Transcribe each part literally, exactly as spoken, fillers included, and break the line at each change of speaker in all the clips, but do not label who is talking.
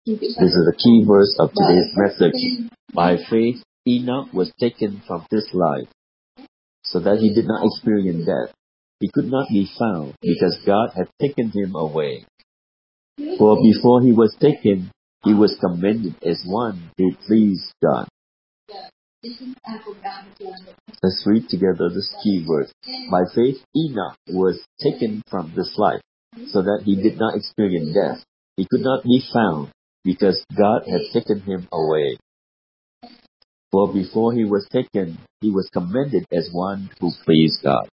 This is the key verse of today's message. By faith, Enoch was taken from this life, so that he did not experience death. He could not be found, because God had taken him away. For before he was taken, he was commended as one who pleased God. Let's read together this key verse. By faith, Enoch was taken from this life, so that he did not experience death. He could not be found, because God had taken him away. For before he was taken, he was commended as one who pleased God.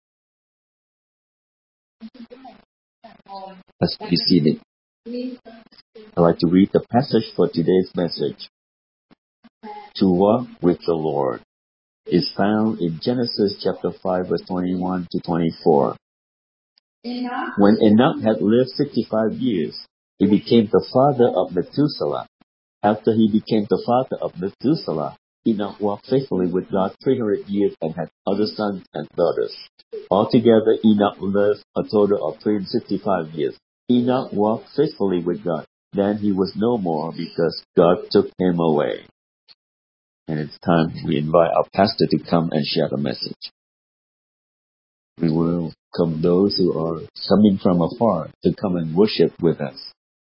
Let's be seated. I'd like to read the passage for today's message. To walk with the Lord is found in Genesis chapter five, verse twenty-one to twenty-four. When Enoch had lived sixty-five years, he became the father of Methuselah. After he became the father of Methuselah, Enoch walked faithfully with God three hundred years and had other sons and daughters. Altogether, Enoch lived a total of three hundred sixty-five years. Enoch walked faithfully with God. Then he was no more, because God took him away. And it's time we invite our pastor to come and share the message. We will welcome those who are coming from afar to come and worship with us.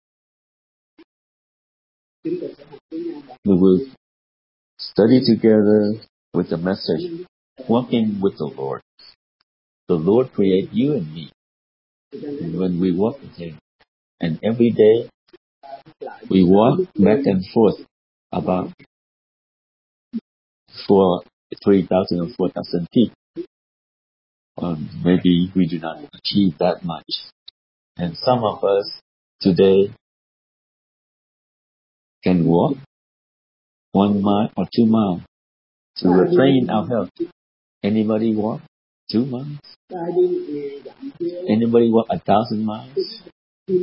We will study together with the message, walking with the Lord. The Lord created you and me. And when we walk with Him, and every day we walk back and forth about for three thousand or four thousand feet. Um, maybe we do not achieve that much. And some of us today can walk one mile or two miles to retrain our health. Anybody walk two miles? Anybody walk a thousand miles? In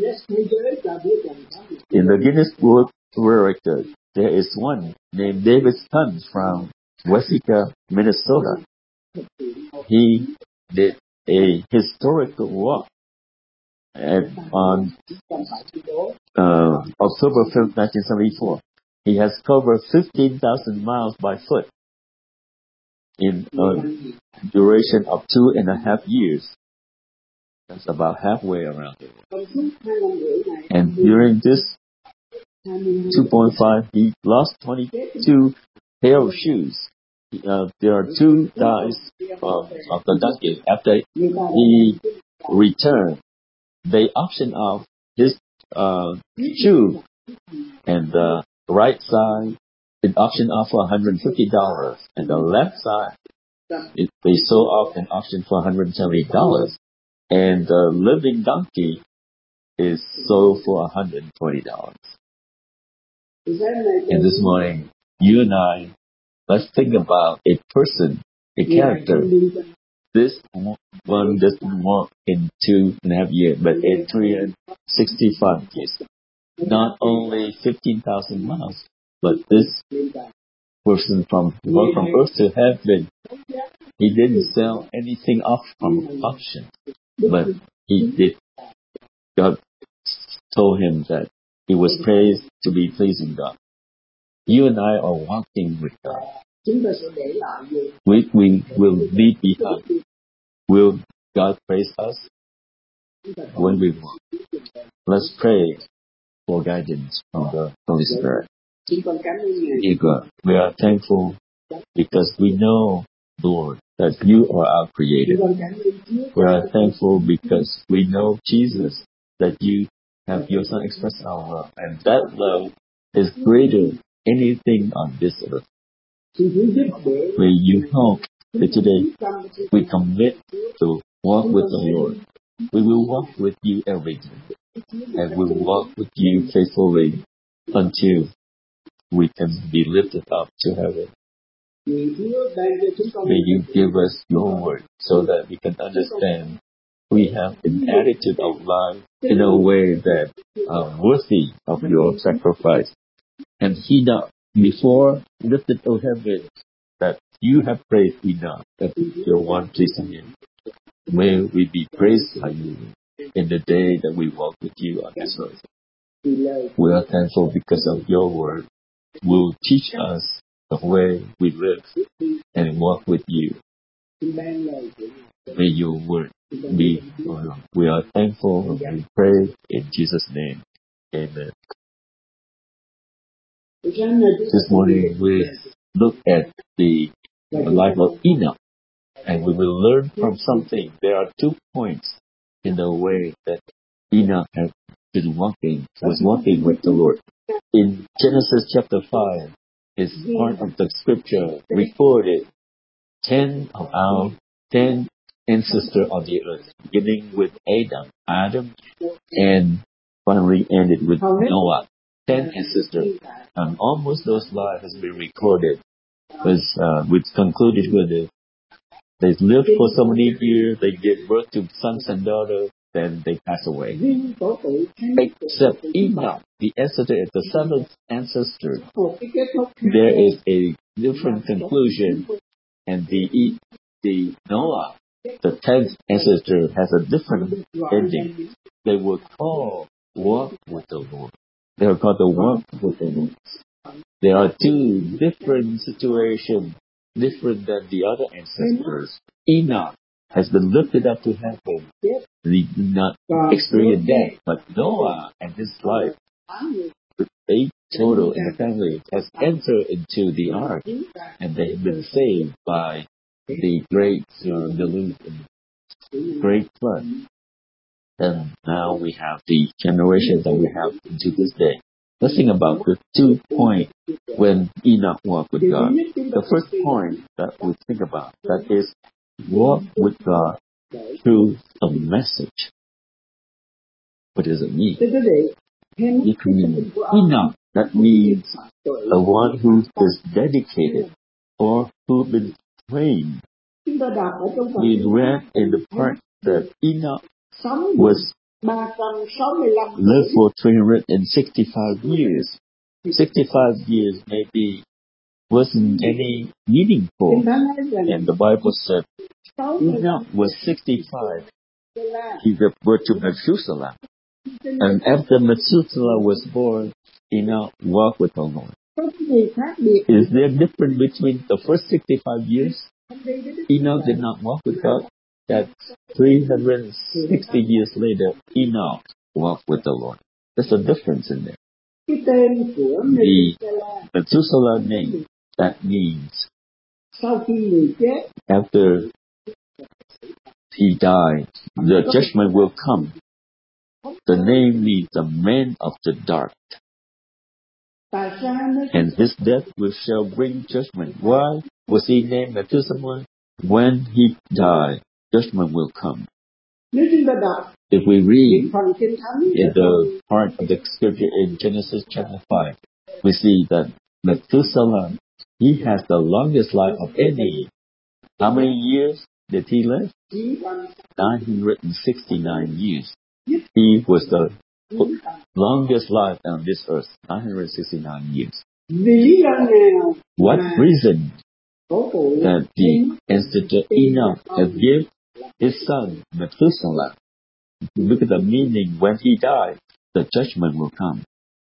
the Guinness Book of Records, there is one named David Stuntz from Waseca, Minnesota. He did a historical walk at, on uh, October fifth, nineteen seventy-four. He has covered fifteen thousand miles by foot in a duration of two and a half years. That's about halfway around the world. And during this two point five, he lost twenty-two pair of shoes. Uh, there are two guys uh, of the donkey. After he returned, they auctioned off his uh, shoe, and the right side it auctioned off for one hundred fifty dollars, and the left side it, they sold off and auctioned for one hundred seventy dollars, and the living donkey is sold for one hundred twenty dollars. And this morning, you and I, let's think about a person, a character. This one doesn't walk in two and a half years, but in three hundred sixty-five years. Not only fifteen thousand miles, but this person from walked from earth to heaven, he didn't sell anything off from auction, but he did. God told him that he was praised to be pleasing God. You and I are walking with God. We, we will leave behind. Will God praise us when we walk? Let's pray for guidance from the Holy Spirit. Dear God, we are thankful because we know, Lord, that you are our Creator. We are thankful because we know, Jesus, that you have your Son express our love, and that love is greater than anything on this earth. May you help that today we commit to walk with the Lord. We will walk with you every day, and we will walk with you faithfully until we can be lifted up to heaven. May you give us your word so that we can understand we have an attitude of life in a way that are worthy of your sacrifice. And he that before lifted to heaven, that you have praised enough, that your one pleasing him. May we be praised by you in the day that we walk with you on this earth. We are thankful because of your word. Will teach us the way we live and walk with you. May your word be. We are thankful and we pray in Jesus' name. Amen. This morning we look at the life of Enoch, and we will learn from something. There are two points in the way that Enoch has been walking, was walking with the Lord. In Genesis chapter five, is part of the scripture recorded ten of our ten ancestors on the earth, beginning with Adam, Adam, and finally ended with Noah. Ten ancestors, and almost those lives has been recorded. Was uh, which concluded with it. They lived for so many years, they gave birth to sons and daughters, then they pass away. Except Enoch, the ancestor, the seventh ancestor, there is a different conclusion, and the the Noah, the tenth ancestor, has a different ending. They were called walk with the Lord. They are called the walk with the Lord. There are two different situations, different than the other ancestors. Enoch has been lifted up to heaven. He did not experience death, but Noah and his wife, eight total in the family, has entered into the ark, and they have been saved by the great uh, delusion, great flood. And now we have the generation that we have into this day. Let's think about the two points when Enoch walked with God. The first point that we think about, that is, walk with God through a message. What does it mean? It means Enoch. That means the one who is dedicated or who has been trained. We read in the part that Enoch was lived for three hundred sixty-five years. sixty-five years maybe wasn't any meaningful. And the Bible said Enoch was sixty-five. He gave birth to Methuselah. And after Methuselah was born, Enoch walked with the Lord. Is there a difference between the first sixty-five years? Enoch did not walk with God. That three hundred sixty years later, Enoch walked with the Lord. There's a difference in there. The Methuselah name, that means after he died, the judgment will come. The name means the man of the dark. And his death will shall bring judgment. Why was he named Methuselah? When he died, judgment will come. If we read in the part of the scripture in Genesis chapter five, we see that Methuselah, he has the longest life of any. How many years did he live? nine hundred sixty-nine years. He was the longest life on this earth, nine hundred sixty-nine years. What reason that the ancestor Enoch has given his son Methuselah? Look at the meaning. When he died, the judgment will come.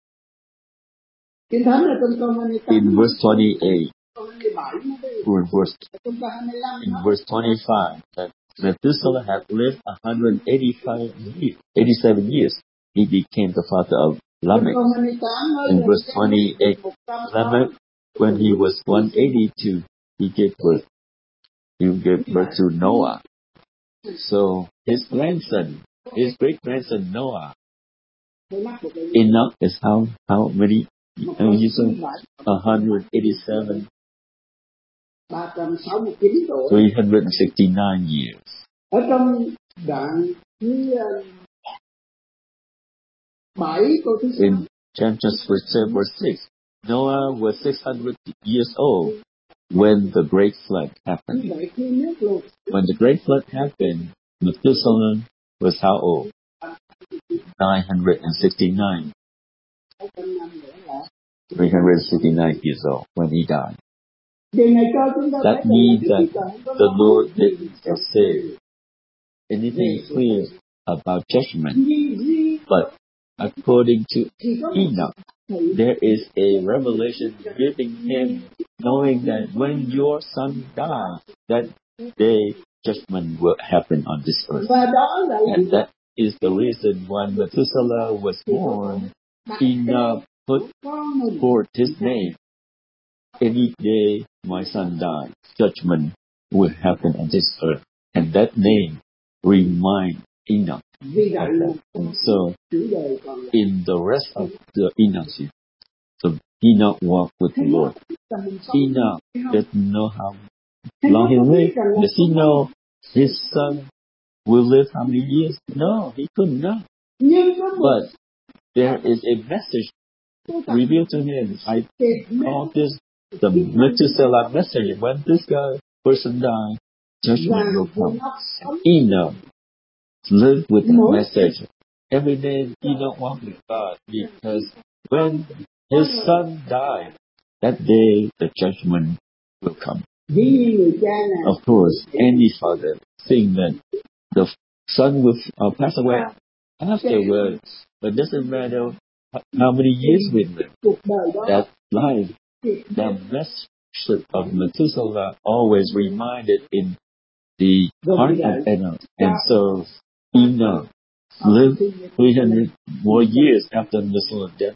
In verse twenty-eight, or in verse, in verse twenty-five, that Methuselah had lived one hundred eighty-five years, eighty-seven years. He became the father of Lamech. In verse twenty-eight, Lamech, when he was one hundred eighty-two, he gave birth. He gave birth to Noah. So his grandson, his great grandson Noah, Enoch is how how many? one hundred eighty-seven, three hundred sixty-nine years. In Genesis verse six, Noah was six hundred years old when the great flood happened. When the great flood happened, Methuselah was how old? nine hundred sixty-nine. three hundred sixty-nine years old when he died. That means that the Lord didn't say anything clear about judgment, but according to Enoch, there is a revelation giving him, knowing that when your son dies, that day judgment will happen on this earth. And that is the reason when Methuselah was born, Enoch put forth his name. Any day my son dies, judgment will happen on this earth. And that name reminds Enoch of that. And so, in the rest of the Enoch, so Enoch walked with the Lord. Enoch doesn't know how long he lived. Does he know his son will live how many years? No, he couldn't know. But there is a message revealed to him. I call this the Methuselah message. When this guy person dies, judgment will come. Enoch lived with the message. Every day Enoch walked with God, because when his son died, that day the judgment will come. Of course, any father think that the son will uh, pass away afterwards, but it doesn't matter how many years we live. That life, the message of Methuselah always reminded in the heart of Enoch. And so Enoch lived three hundred more years after Methuselah's death.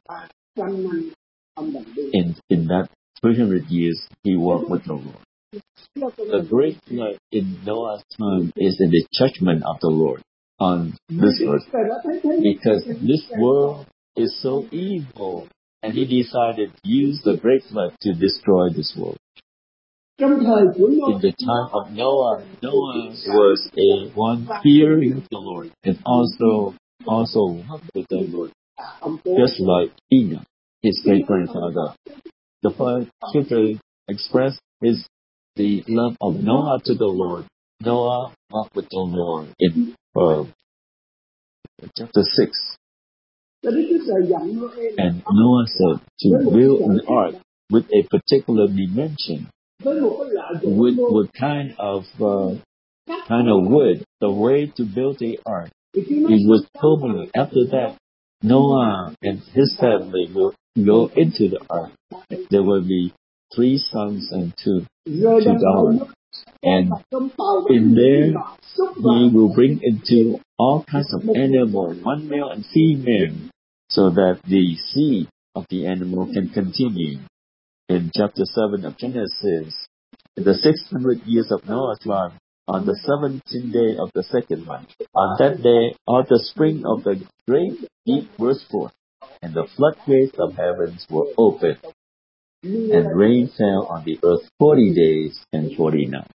In, in that three hundred years, he walked with the Lord. The great flood in Noah's time is in the judgment of the Lord on this earth, because this world is so evil, and he decided to use the great flood to destroy this world. In the time of Noah, Noah was a one fearing the Lord, and also also walked with the Lord, just like Enoch, his great grandfather. The scripture expressed his the love of Noah to the Lord. Noah walked with the Lord in uh, chapter six. And Noah said to build an ark with a particular dimension, with what kind of uh, kind of wood, the way to build the ark. It was permanent. After that, Noah and his family will go into the ark. There will be three sons and two, two daughters. And in there, he will bring into all kinds of animals, one male and female, so that the seed of the animal can continue. In chapter seven of Genesis, in the six hundred years of Noah's life, on the seventeenth day of the second month, on that day, all the spring of the great deep burst forth, and the floodgates of heavens were opened, and rain fell on the earth forty days and forty nights.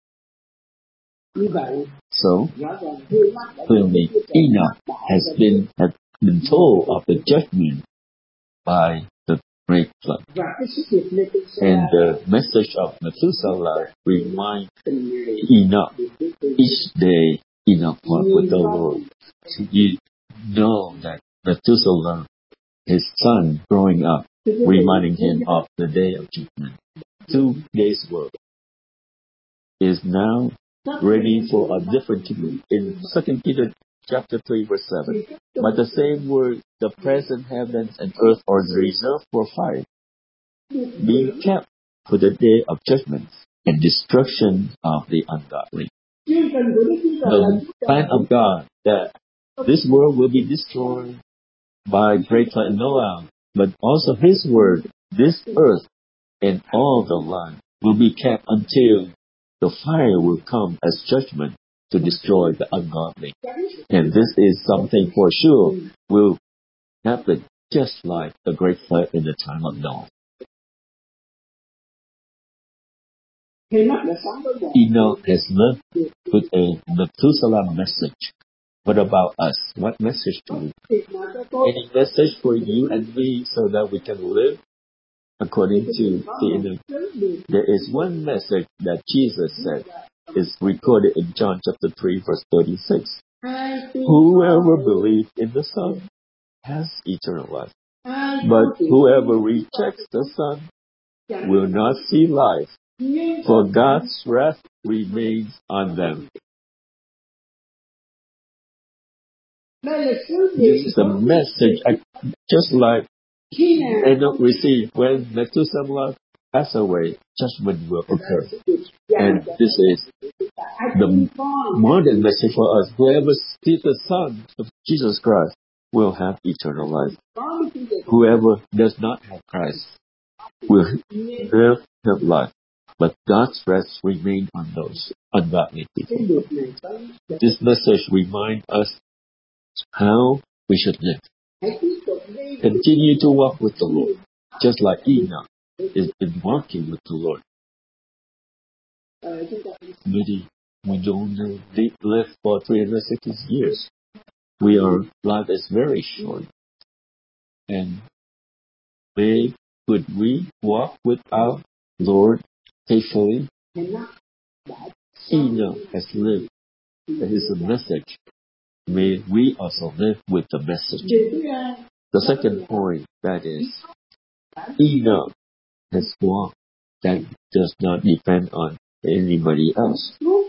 So, clearly, Enoch has been has been told of the judgment by the great flood. And the message of Methuselah reminds Enoch, each day Enoch walked with the Lord. You know that Methuselah, his son growing up, reminding him of the day of judgment. Two days' work is now ready for a different kingdom. In Second Peter chapter three, verse seven. By the same word, the present heavens and earth are reserved for fire, being kept for the day of judgment and destruction of the ungodly. The plan of God that this world will be destroyed by great flood in Noah, but also His word, this earth and all the land will be kept until the fire will come as judgment to destroy the ungodly. And this is something for sure will happen just like the great flood in the time of Noah. Enoch has lived with a Methuselah message. What about us? What message do we have? Any message for you and me so that we can live according to the Enoch? There is one message that Jesus said is recorded in John chapter three, verse thirty-six. Whoever believes in the Son has eternal life. But whoever rejects the Son will not see life, for God's wrath remains on them. This is a message, I, just like Enoch received when Methuselah passed away, judgment will occur. And this is the modern message for us. Whoever sees the Son of Jesus Christ will have eternal life. Whoever does not have Christ will never have life. But God's wrath remains on those ungodly people. This message reminds us how we should live. Continue to walk with the Lord, just like Enoch has been walking with the Lord. Maybe we don't live for three hundred sixty years. We are, life is very short. And may could we walk with our Lord faithfully? Enoch has lived. That is a message. May we also live with the message. The second point, that is, Enoch has walked that does not depend on anybody else.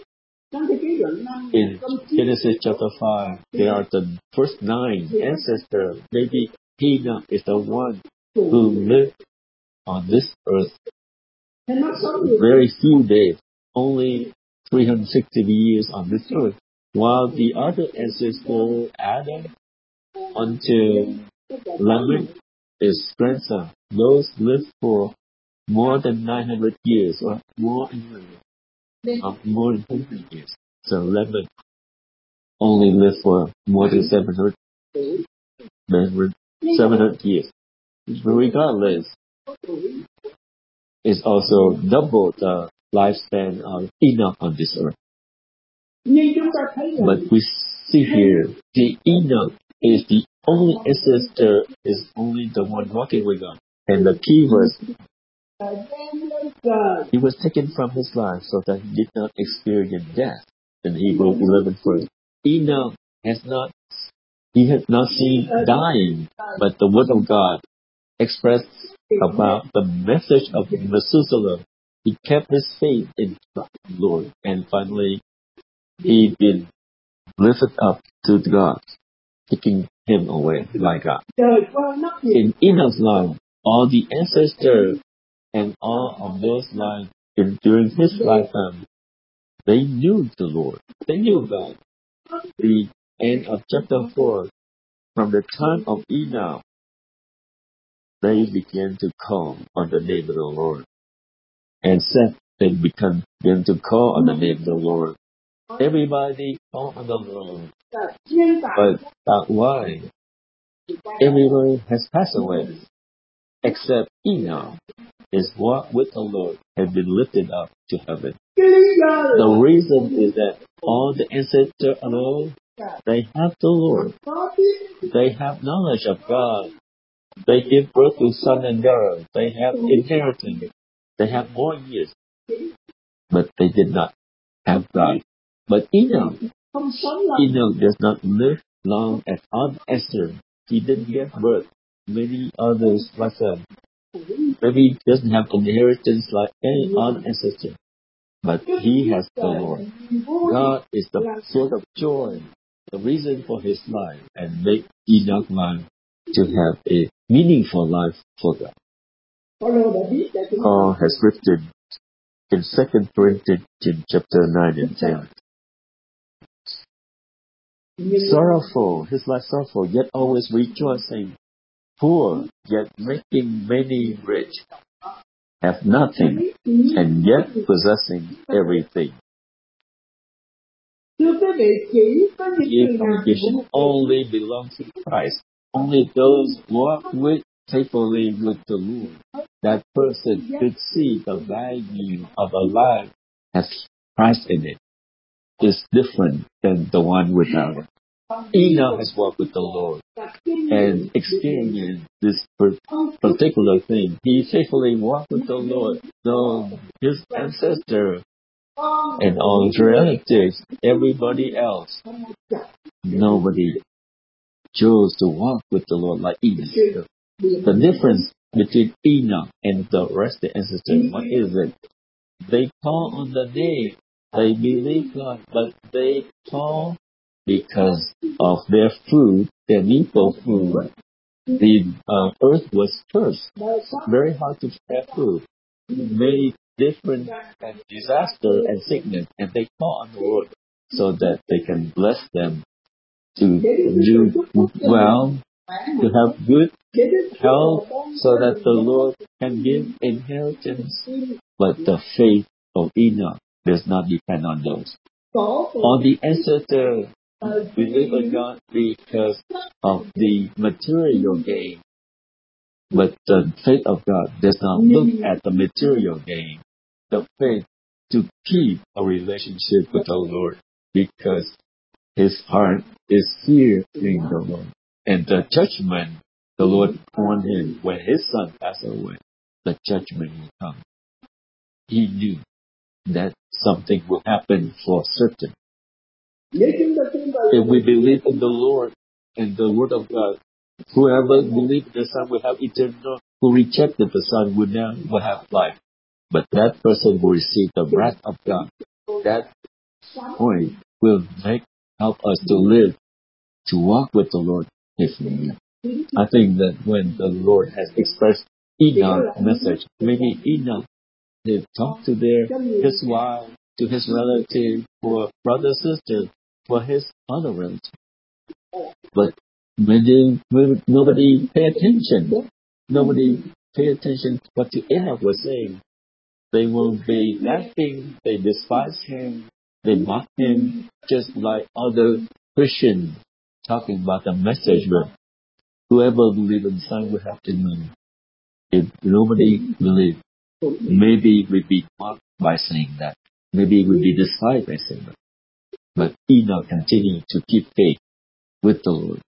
In Genesis chapter five, there are the first nine ancestors. Maybe Enoch is the one who lived on this earth very few days, only three hundred sixty years on this earth, while the other ancestor, Adam, until Lamech, his grandson, those lived for more than nine hundred years, or more, uh, more than one hundred years. So Lamech only lived for more than seven hundred, seven hundred years. But regardless, it's also double the lifespan of Enoch on this earth. But we see here, the Enoch is the only ancestor, is only the one walking with God. And the key verse, he was taken from his life so that he did not experience death. In Hebrews eleven verse, Enoch has not, he has not seen dying, but the word of God expressed about the message of Methuselah. He kept his faith in the Lord, and finally he been lifted up to God, taking him away by God. In Enoch's life, all the ancestors and all of those lives in, during his lifetime, they knew the Lord. They knew God. The end of chapter four, from the time of Enoch, they began to call on the name of the Lord. And Seth then began, began to call on the name of the Lord. Everybody called on the Lord. But uh, why? Everyone has passed away, except Enoch. His walk with the Lord had been lifted up to heaven. The reason is that all the ancestors alone, they have the Lord. They have knowledge of God. They give birth to son and daughter. They have inheritance. They have more years. But they did not have God. But Enoch, Enoch does not live long as other ancestors. He didn't give birth. Many others like him. Maybe he doesn't have inheritance like any other ancestor. But he has the Lord. God is the source of joy, the reason for his life, and make Enoch's life to have a meaningful life for God. Paul has written in Second Corinthians chapter nine and ten. Sorrowful, his life sorrowful, yet always rejoicing. Poor, yet making many rich. Have nothing, and yet possessing everything. If salvation only belongs to Christ, only those who walk with faithfully with the Lord, that person could see the value of a life has Christ in it. Is different than the one without it. Enoch has walked with the Lord and experienced this particular thing. He faithfully walked with the Lord. No, his ancestor and all his relatives, everybody else, nobody chose to walk with the Lord like Enoch. The difference between Enoch and the rest of the ancestors, what is it? They call on the name. They believe God, but they call because of their food, their need for food. The uh, earth was cursed. Very hard to have food. Many different and disaster and sickness, and they call on the Lord so that they can bless them to do well, to have good health, so that the Lord can give inheritance. But the faith of Enoch does not depend on those. On the ancestor, we live in God because of the material gain. But the faith of God does not look at the material gain. The faith to keep a relationship with the Lord, because his heart is fearing the Lord. And the judgment the Lord warned him when his son passed away, the judgment will come. He knew that something will happen for certain. If we believe in the Lord and the Word of God, whoever believes the Son will have eternal, who rejected the Son will now will have life. But that person will receive the wrath of God. That point will make help us to live, to walk with the Lord. If I think that when the Lord has expressed Enoch's message, maybe Enoch they talk to their his wife, to his relative, for brother, sister, for his other relative. But when they, nobody pay attention. Nobody pay attention to what Enoch was saying. They will be laughing. They despise him. They mock him, just like other Christians talking about the message. But whoever believes in the Son will have to know. If nobody believes, maybe we'd be mocked by saying that. Maybe we'd be despised by saying that. But Enoch continued to keep faith with the Lord.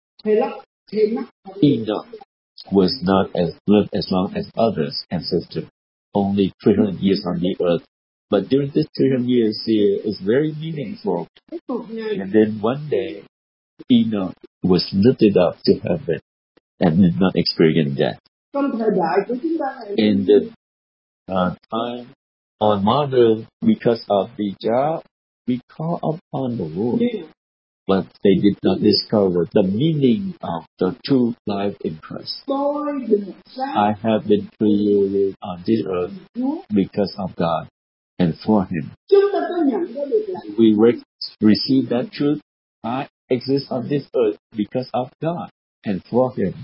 Enoch was not as lived as long as others ancestors, only three hundred years on the earth. But during this three hundred years here is very meaningful. And then one day, Enoch was lifted up to heaven and did not experience death. In the uh, time on modern, because of the job, we call upon the Lord. But they did not discover the meaning of the true life in Christ. I have been created on this earth because of God and for Him. We re- receive that truth. I exist on this earth because of God and for Him.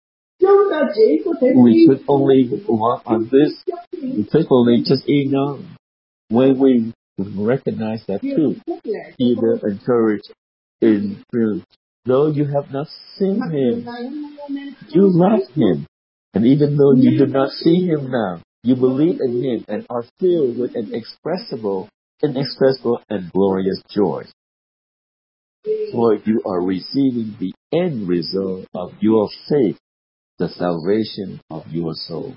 We could only walk on this. We could only just ignore when we recognize that truth. Either encourage in truth. Though you have not seen Him, you love Him. And even though you do not see Him now, you believe in Him and are filled with an inexpressible, inexpressible and glorious joy. For you are receiving the end result of your faith, the salvation of your soul.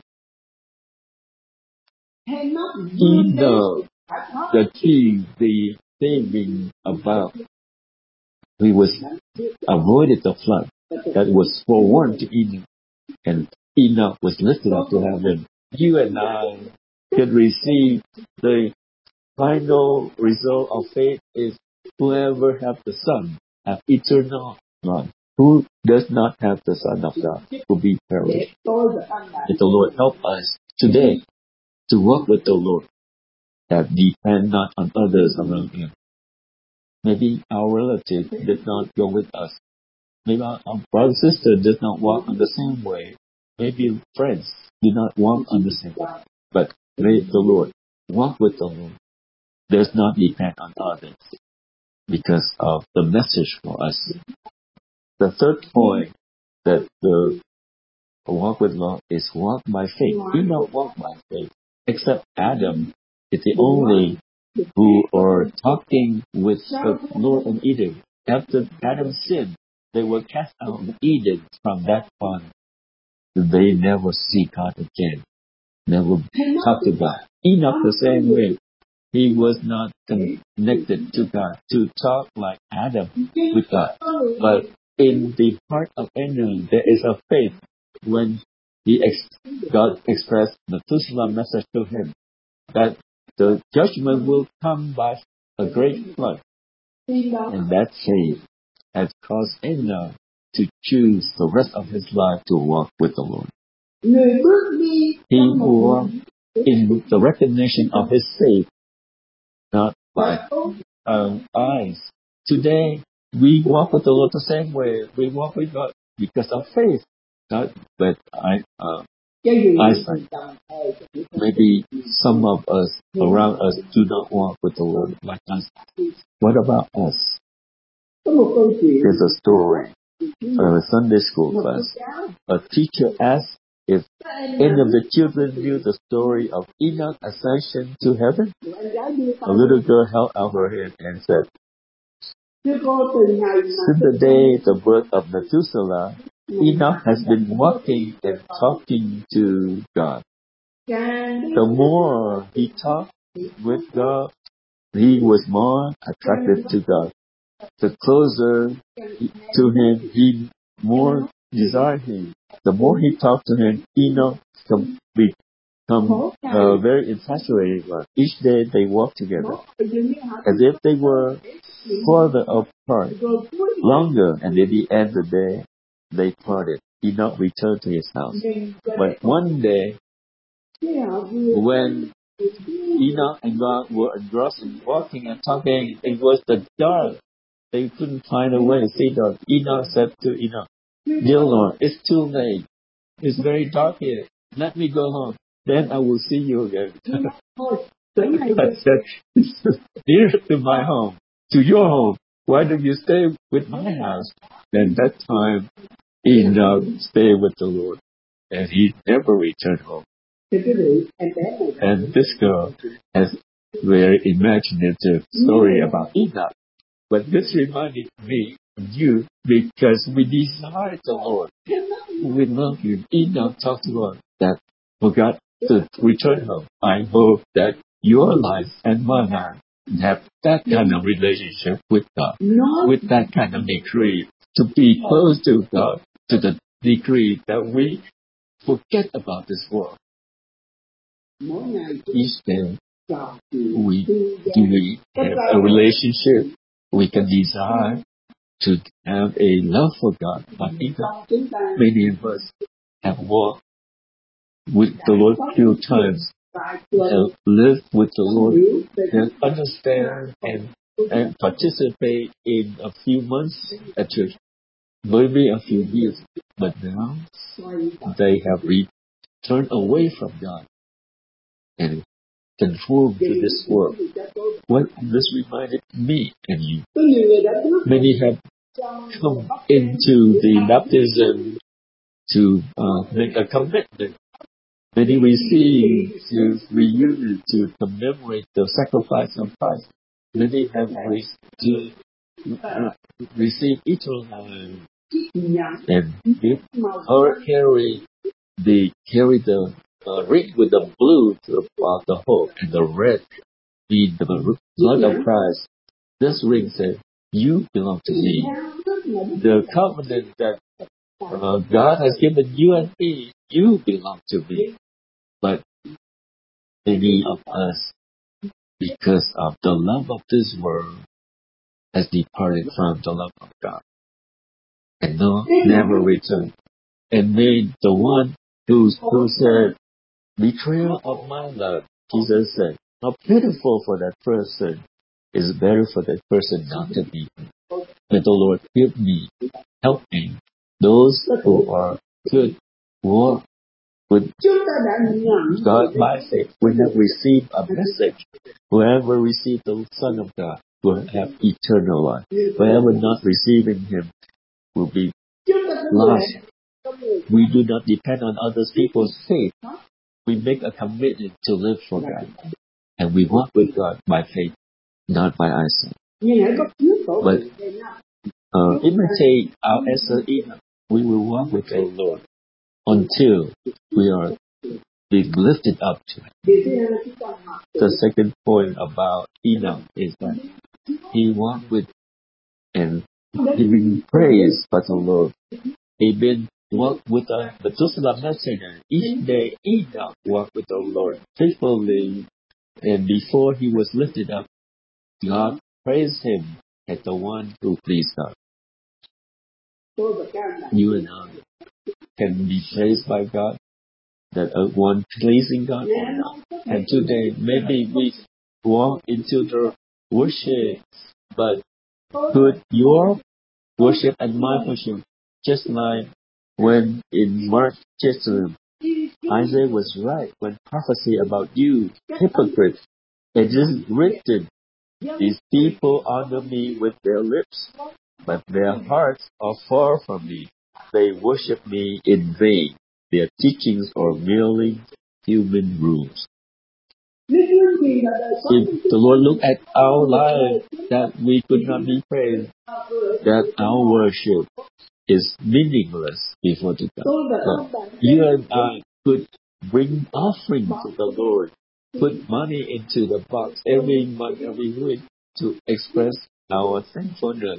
Enoch, the king, the thinking about, he was avoided the flood that was forewarned to Enoch, and Enoch was lifted up to heaven. You and I could receive the final result of faith is whoever have the Son have eternal life. Who does not have the Son of God will be perished. May the Lord help us today to walk with the Lord, that depend not on others around Him. Maybe our relative did not go with us. Maybe our, our brother sister did not walk on the same way. Maybe friends did not walk on the same way. But may the Lord walk with the Lord. Does not depend on others because of the message for us. The third point that the walk with Lord is walk by faith. Do not walk by faith. Except Adam is the only who are talking with the Lord in Eden. After Adam sinned, they were cast out of Eden. From that point, they never see God again. Never talk to God. Enoch the same way. He was not connected to God to talk like Adam with God. But in the heart of Enoch, there is a faith when he ex- God expressed the Methuselah message to him that the judgment will come by a great flood. And that faith has caused Enoch to choose the rest of his life to walk with the Lord. He walked in the recognition of his faith, not by our eyes. Today, we walk with the Lord the same way. We walk with God because of faith, not with I, uh, eyesight. Maybe some of us around us do not walk with the Lord like us. What about us? There's a story in a Sunday school class. A teacher asked if any of the children knew the story of Enoch's ascension to heaven. A little girl held out her hand and said, "Since the day the birth of Methuselah, Enoch has been walking and talking to God. The more he talked with God, he was more attracted to God. The closer to him, he more desired him. The more he talked to him, Enoch become uh, very infatuated. Each day they walked together, as if they were farther apart, longer, and at the end of the day, they parted. Enoch returned to his house. But one day, when Enoch and God were engrossed in walking and talking, it was the dark. They couldn't find a way to see God. Enoch said to Enoch, "Dear Lord, it's too late. It's very dark here. Let me go home. Then I will see you again." I said, "It's near to my home, to your home. Why don't you stay with my house?" Then that time, Enoch stayed with the Lord, and he never returned home. And this girl has a very imaginative story about Enoch. But this reminded me of you because we desire the Lord. We love Him. Enoch talked to God that forgot to return home. I hope that your life and my life have that kind of relationship with God, with that kind of degree, to be close to God, to the degree that we forget about this world. Each day, we do we have a relationship. We can desire to have a love for God. But even many of us have walked with the Lord a few times, have lived with the Lord, and understand and, and participate in a few months at church, maybe a few years. But now they have returned away from God and conformed to this world. What this reminded me and you. Many have come into the baptism to uh, make a commitment. Many receive to reunion to commemorate the sacrifice of Christ. Many have re- to uh, receive eternal life and her carry the carry the uh, ring with the blue of the hope and the red being the blood of Christ. This ring said, "You belong to me." The covenant that uh, God has given you and me, you belong to me. But many of us, because of the love of this world, has departed from the love of God and no, never returned. And made the one who, who said, "Betrayal of my love," Jesus said, "How pitiful for that person. It's better for that person not to be." May the Lord help me, help me. Those who are good, walk with God by faith. We have received a message. Whoever received the Son of God will have eternal life. Whoever not receiving Him will be lost. We do not depend on other people's faith. We make a commitment to live for God. And we walk with God by faith, not by eyesight. But uh, imitate our Esther Enoch. We will walk with the Lord until we are being lifted up to Him. The second point about Enoch is that he walked with and giving praise for the Lord. He been walked with the Methuselah messenger. Each day Enoch walked with the Lord faithfully, and before he was lifted up, God praised him as the one who pleased God. you and I can be praised by God, that are one pleasing God or not. And today, maybe we walk into the worship, but put your worship and my worship, just like when in Mark Jerusalem, Isaiah was right when prophecy about you, hypocrites. It is written, these people honor me with their lips, but their hearts are far from me. They worship me in vain. Their teachings are merely human rules. If the Lord looked at our life, that we could not be praised, that our worship is meaningless before the God. But you and I could bring offering to the Lord, put money into the box every month, every week to express our thankfulness.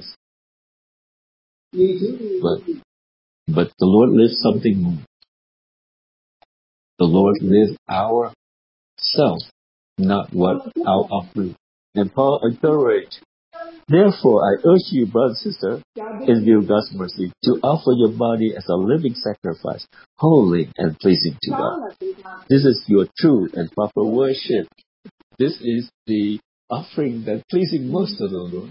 But, but the Lord lives something more. The Lord lives our self, not what our offering. And Paul encouraged, therefore I urge you, brother and sister, in view of God's mercy, to offer your body as a living sacrifice, holy and pleasing to God. This is your true and proper worship. This is the offering that pleasing most to the Lord.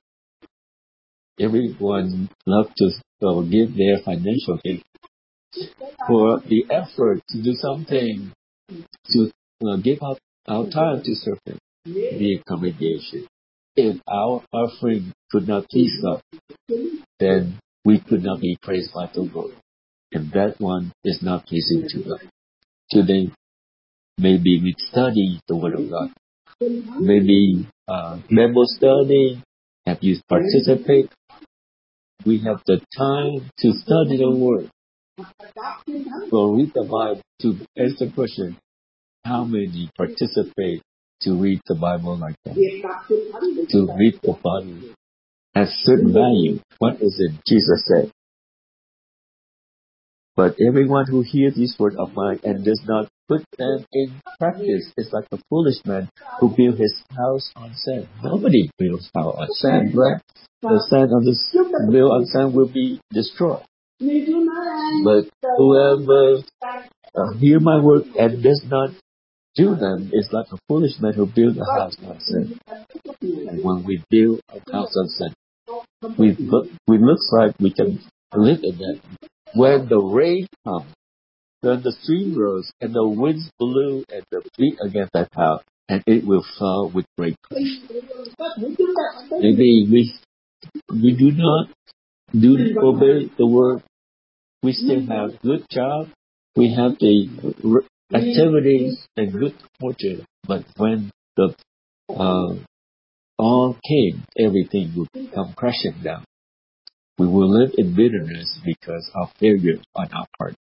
Everyone loves to uh, give their financial gift for the effort to do something, to uh, give up our time to serve Him, the congregation. If our offering could not please God, then we could not be praised by the Lord. And that one is not pleasing to God. Today, maybe we study the Word of God. Maybe uh, Bible study. Have you participate? We have the time to study the Word. Or read the Bible. To answer the question, how many participate to read the Bible like that? To read the Bible has certain value. What is it Jesus said? But everyone who hears these words of mine and does not put them in practice is like a foolish man who built his house on sand. Nobody builds house on sand, right? The sand on this built on sand will be destroyed. But whoever uh, hear my word and does not do them is like a foolish man who built a house on sand. And when we build a house on sand, we look, we looks like we can live in that. When the rain comes, when the stream rose, and the winds blew and the beat against that house, and it will fall with great pressure. Maybe we we do not do obey the word. We still have good job. We have the activities and good fortune. But when the uh, all came, everything will come crashing down. We will live in bitterness because of failure on our part.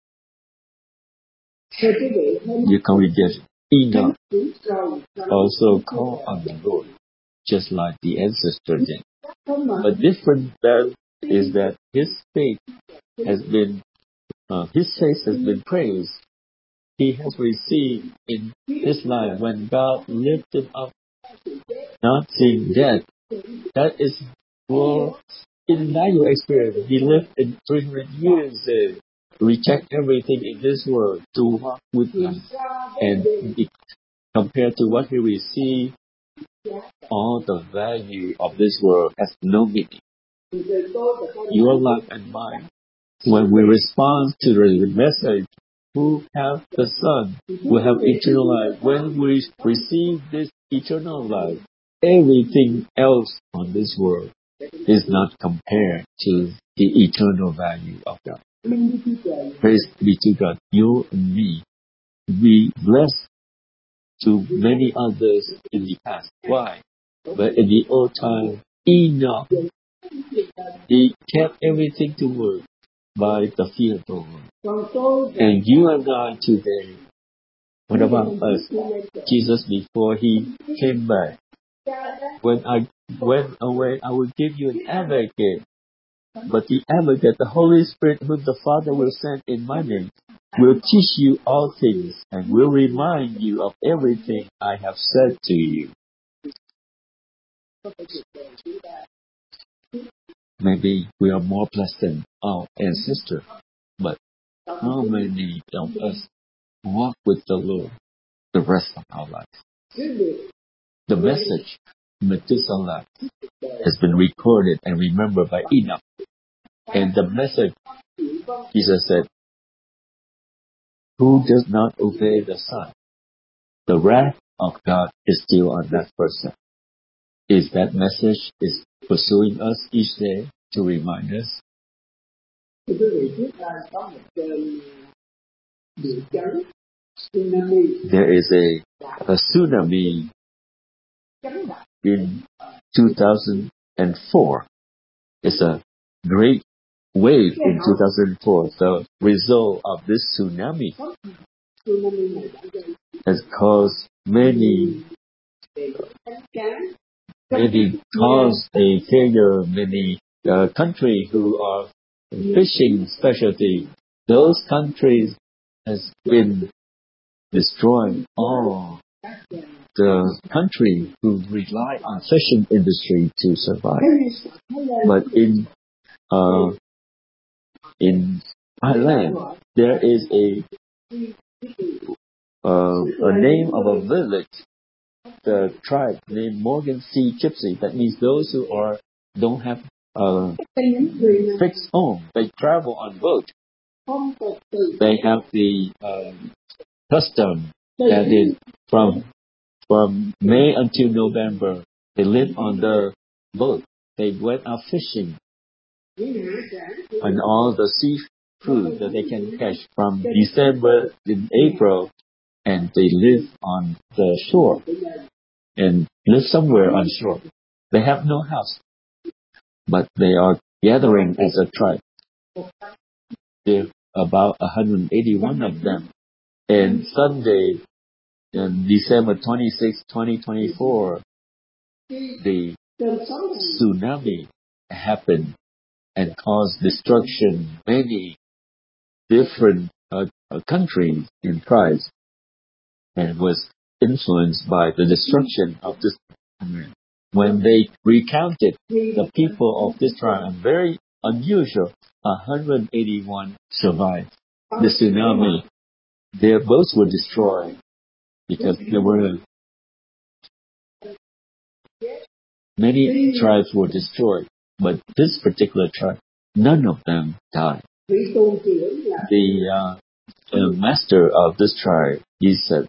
Your congregation, Enoch also called on the Lord, just like the ancestor did. But different that is that his faith has been, uh, his faith has been praised. He has received in his life when God lifted up, not seeing death. That is for in your experience. He lived in three hundred years. Uh, reject everything in this world to walk with God, and it, compared to what he received, all the value of this world has no meaning. Your life and mine, when we respond to the message, who have the Son, will have eternal life. When we receive this eternal life, everything else on this world is not compared to the eternal value of God. Praise be to God. You and me, we blessed to many others in the past. Why? But in the old time, Enoch, he kept everything to work by the fear of the Lord. And you and I today, what about us? Jesus, before he came back, when I went away, I will give you an advocate. But the advocate, the Holy Spirit, whom the Father will send in my name, will teach you all things and will remind you of everything I have said to you. Maybe we are more blessed than our ancestor. But how many of us walk with the Lord the rest of our lives? The message, Methuselah, has been recorded and remembered by Enoch. And the message, Jesus said, who does not obey the Son, the wrath of God is still on that person. Is that message is pursuing us each day to remind us? There is a, a tsunami in two thousand four. It's a great wave in two thousand four. The result of this tsunami has caused many, many caused a failure. Many uh, countries who are fishing specialty, those countries has been destroying all the country who rely on fishing industry to survive. But in uh, in Thailand, there is a uh, a name of a village, the tribe named Morgan Sea Gypsy. That means those who are don't have a fixed home. They travel on boat. They have the um, custom that is from from May until November. They live on the boat. They went out fishing, and all the seafood that they can catch from December in April, and they live on the shore and live somewhere on shore. They have no house, but they are gathering as a tribe. There are about one hundred eighty-one of them. And Sunday, on December twenty-sixth, twenty twenty-four, the tsunami happened and caused destruction. Many different uh, uh, countries and tribes, and was influenced by the destruction of this. When they recounted the people of this tribe, very unusual, one hundred eighty-one survived the tsunami. Their boats were destroyed because there were many tribes were destroyed, but this particular tribe, none of them died. The uh, uh, master of this tribe, he said,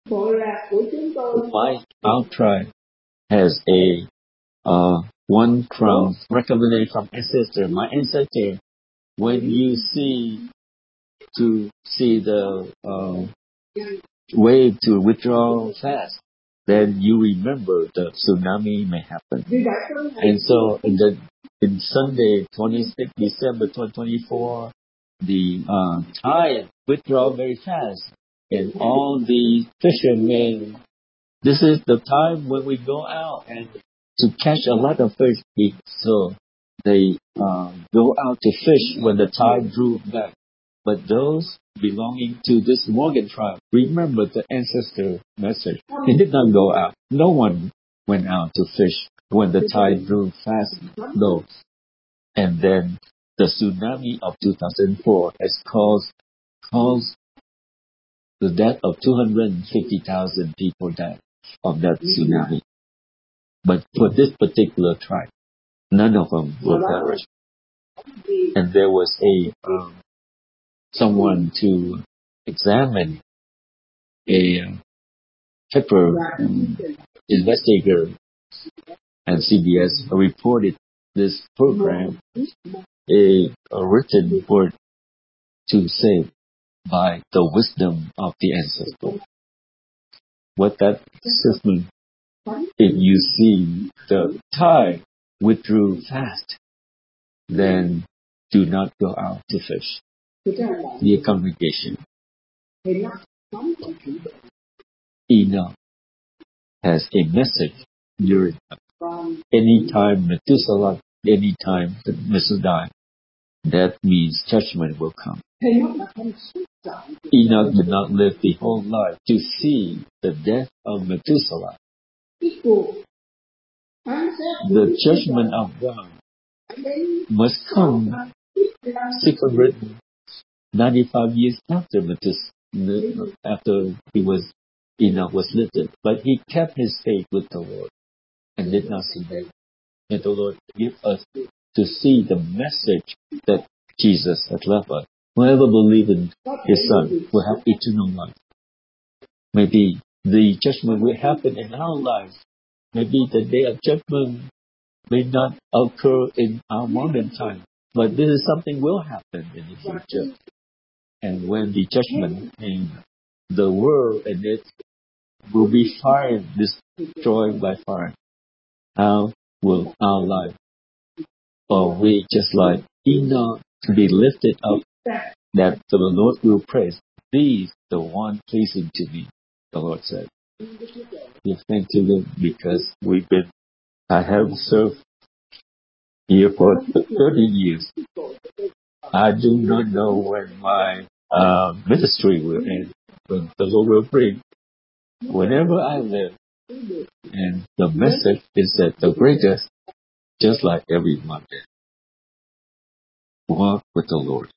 my our tribe has a uh, one from recommendation from ancestor. My ancestor, when you see to see the uh, wave to withdraw fast, then you remember the tsunami may happen. And so in the in Sunday, twenty-sixth December twenty twenty-four, the uh, tide withdraw very fast, and all the fishermen. This is the time when we go out and to catch a lot of fish. So they uh, go out to fish when the tide drew back. But those belonging to this Morgan tribe, remember the ancestor message. They did not go out. No one went out to fish when the tide drew fast low. And then the tsunami of two thousand four has caused, caused the death of two hundred fifty thousand people died of that tsunami. But for this particular tribe, none of them were perished. And there was a um, someone to examine a paper um, investigator, and C B S reported this program, a, a written word to say by the wisdom of the ancestors. What that system, if you see the tide withdrew fast, then do not go out to fish. Dear congregation, Enoch has a message during any time Methuselah, any time Methuselah, that means judgment will come. Enoch did not live the whole life to see the death of Methuselah. The judgment of God must come six hundred ninety-five years after Methuselah, after he was Enoch was lifted, but he kept his faith with the Lord and did not see death. And the Lord give us to see the message that Jesus had left us. Whoever believes in His Son will have eternal life. Maybe the judgment will happen in our lives. Maybe the day of judgment may not occur in our modern time, but this is something will happen in the future. And when the judgment came, the world and it will be fire, destroyed by fire. How will our life, or we just like Enoch, to be lifted up, that the Lord will praise? These the one pleasing to me, the Lord said. Give thanks to Him because we've been, I have served here for thirty years. I do not know when my uh, ministry will end, but the Lord will bring whenever I live. And the message is that the greatest, just like everyone did, walk with the Lord.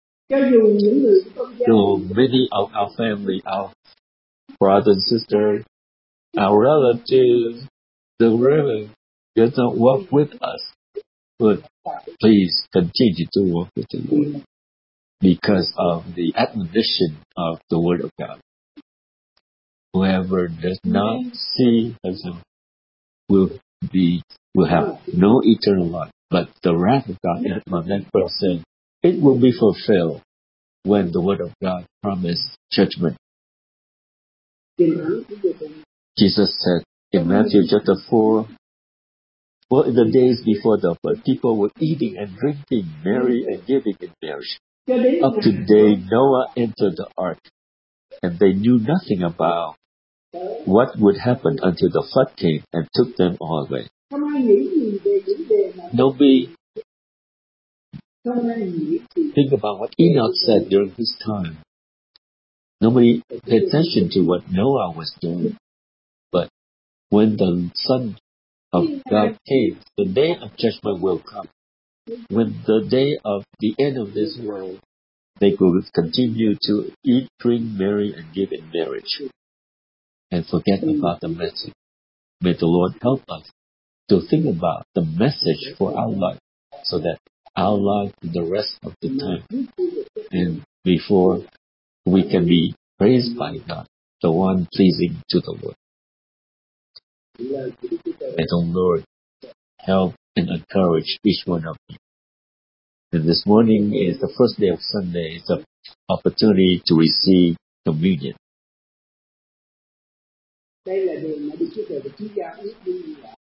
So many of our family, our brothers and sisters, our relatives, the reverend does not walk with us. But please continue to walk with the Lord because of the admonition of the Word of God. Whoever does not see Himself will be will have no eternal life, but the wrath of God is on that person. It will be fulfilled when the Word of God promised judgment. Jesus said in Matthew chapter four, well, in the days before the flood, people were eating and drinking, merry and giving in marriage. Up to the day Noah entered the ark, and they knew nothing about what would happen until the flood came and took them all away. Nobody think about what Enoch said during his time. Nobody paid attention to what Noah was doing. But when the Son of God came, the day of judgment will come. When the day of the end of this world, they will continue to eat, drink, marry, and give in marriage, and forget about the message. May the Lord help us to think about the message for our life, so that our life, the rest of the time, and before we can be praised by God, the one pleasing to the Lord. May the Lord help and encourage each one of you. And this morning is the first day of Sunday. It's an opportunity to receive communion.